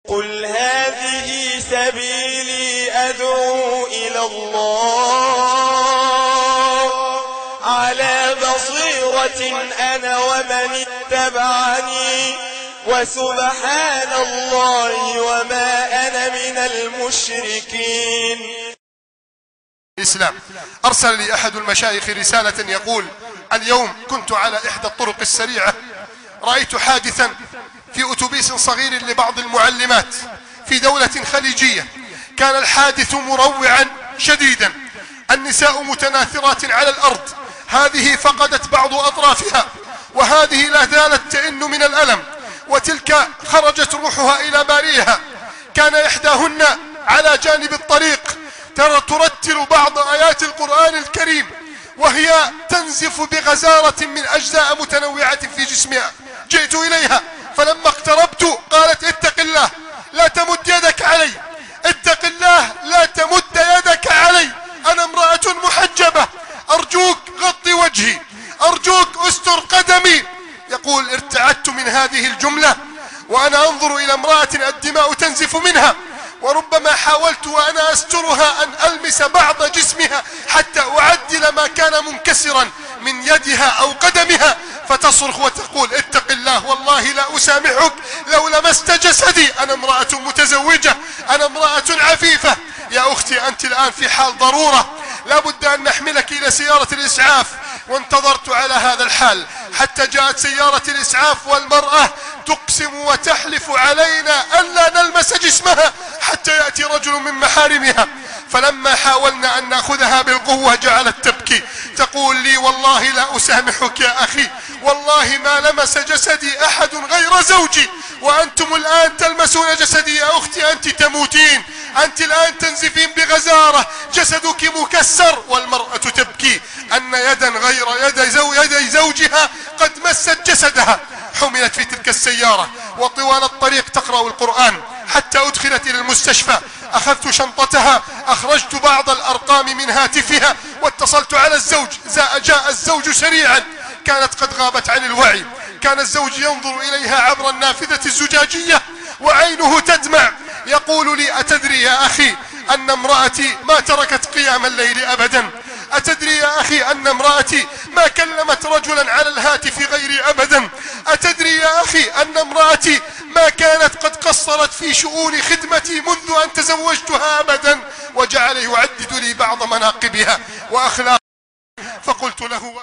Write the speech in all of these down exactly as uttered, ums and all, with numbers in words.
قل هذه سبيلي أدعو إلى الله على بصيرة أنا ومن اتبعني وسبحان الله وما أنا من المشركين. الإسلام أرسل لي أحد المشايخ رسالة يقول: اليوم كنت على إحدى الطرق السريعة، رأيت حادثا في أتوبيس صغير لبعض المعلمات في دولة خليجية. كان الحادث مروعا شديدا، النساء متناثرات على الأرض، هذه فقدت بعض أطرافها وهذه لا زالت تئن من الألم، وتلك خرجت روحها إلى بارئها. كان إحداهن على جانب الطريق ترتل بعض آيات القرآن الكريم وهي تنزف بغزارة من أجزاء متنوعة في جسمها. جئت إليها فلما اقتربت قالت: اتق الله لا تمد يدك علي، اتق الله لا تمد يدك علي، أنا امرأة محجبة، أرجوك غطي وجهي، أرجوك استر قدمي. يقول: ارتعدت من هذه الجملة وأنا أنظر إلى امرأة الدماء تنزف منها، وربما حاولت وأنا أسترها أن ألمس بعض جسمها حتى أعدل ما كان منكسرا من يدها أو قدمها، فتصرخ وتقول: اتق الله والله لا أسامحك لو لمست جسدي، أنا امرأة متزوجة، أنا امرأة عفيفة. يا أختي أنت الآن في حال ضرورة، لا بد أن نحملك إلى سيارة الإسعاف. وانتظرت على هذا الحال حتى جاءت سيارة الإسعاف والمرأة تقسم وتحلف علينا أن لا نلمس جسمها حتى يأتي رجل من محارمها. فلما حاولنا أن نأخذها بالقوة جعلت تبكي، تقول لي: والله لا أسامحك يا أخي، والله ما لمس جسدي أحد غير زوجي، وأنتم الآن تلمسون جسدي. يا أختي أنت تموتين، أنت الآن تنزفين بغزارة، جسدك مكسر. والمرأة تبكي أن يدا غير يد زو يدي زوجها قد مست جسدها. حملت في تلك السيارة وطوال الطريق تقرأ القرآن حتى أدخلت إلى المستشفى. أخذت شنطتها، أخرجت بعض الأرقام من هاتفها واتصلت على الزوج. جاء الزوج سريعا، كانت قد غابت عن الوعي. كان الزوج ينظر إليها عبر النافذة الزجاجية وعينه تدمع. يقول لي: أتدري يا أخي أن امرأتي ما تركت قيام الليل أبدا؟ أتدري يا أخي أن امرأتي ما كلمت رجلا على الهاتف غيري أبدا؟ أتدري يا أخي أن امرأتي ما كانت قد قصرت في شؤون خدمتي منذ أن تزوجتها أبدا؟ وجعل يعدد لي بعض مناقبها وأخلاقها. فقلت له: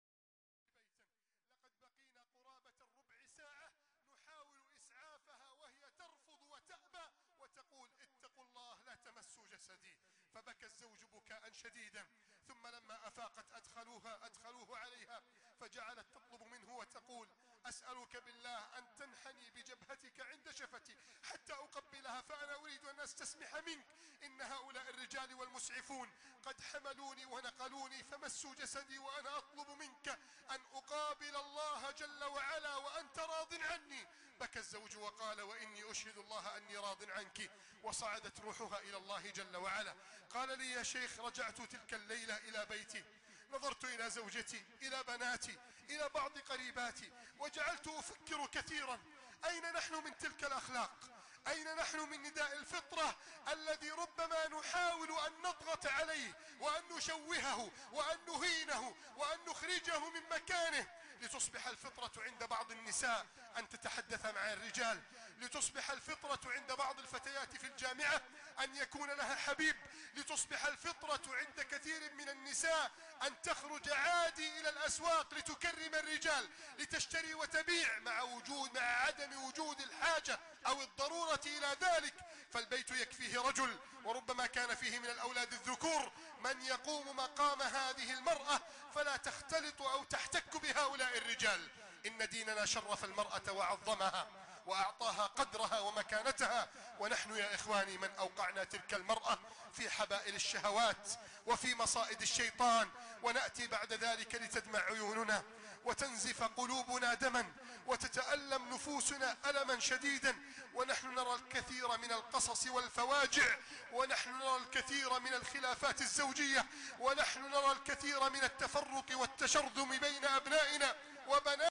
فبكى الزوج بكاء شديدا. ثم لما أفاقت أدخلوها أدخلوه عليها، فجعلت تطلب منه وتقول: أسألك بالله أن تنحني بجبهتك عند شفتي حتى أقبلها، فأنا أريد أن أستسمح منك، إن هؤلاء الرجال والمسعفون قد حملوني ونقلوني فمسوا جسدي، وأنا أطلب منك أن أقابل الله جل وعلا وأنت راض عني. بكى الزوج وقال: وإني أشهد الله أني راض عنك. وصعدت روحها إلى الله جل وعلا. قال لي: يا شيخ، رجعت تلك الليلة إلى بيتي، نظرت إلى زوجتي، إلى بناتي، إلى بعض قريباتي، وجعلت أفكر كثيرا: أين نحن من تلك الأخلاق؟ أين نحن من نداء الفطرة الذي ربما نحاول أن نضغط عليه وأن نشوهه وأن نهينه وأن نخرجه من مكانه، لتصبح الفطرة عند بعض النساء أن تتحدث مع الرجال، لتصبح الفطرة عند بعض الفتيات في الجامعة أن يكون لها حبيب، لتصبح الفطرة عند كثير من النساء أن تخرج عادي إلى الأسواق لتكرم الرجال، لتشتري وتبيع مع وجود مع عدم وجود الحاجة أو الضرورة إلى ذلك. فالبيت يكفيه رجل، وربما كان فيه من الأولاد الذكور من يقوم مقام هذه المرأة، فلا تختلط أو تحتك بهؤلاء الرجال. إن ديننا شرف المرأة وعظمها وأعطاها قدرها ومكانتها، ونحن يا إخواني من أوقعنا تلك المرأة في حبائل الشهوات وفي مصائد الشيطان، ونأتي بعد ذلك لتدمع عيوننا وتنزف قلوبنا دما وتتألم نفوسنا ألما شديدا، ونحن نرى الكثير من القصص والفواجع، ونحن نرى الكثير من الخلافات الزوجية، ونحن نرى الكثير من التفرق والتشرذم بين أبنائنا وبناتنا.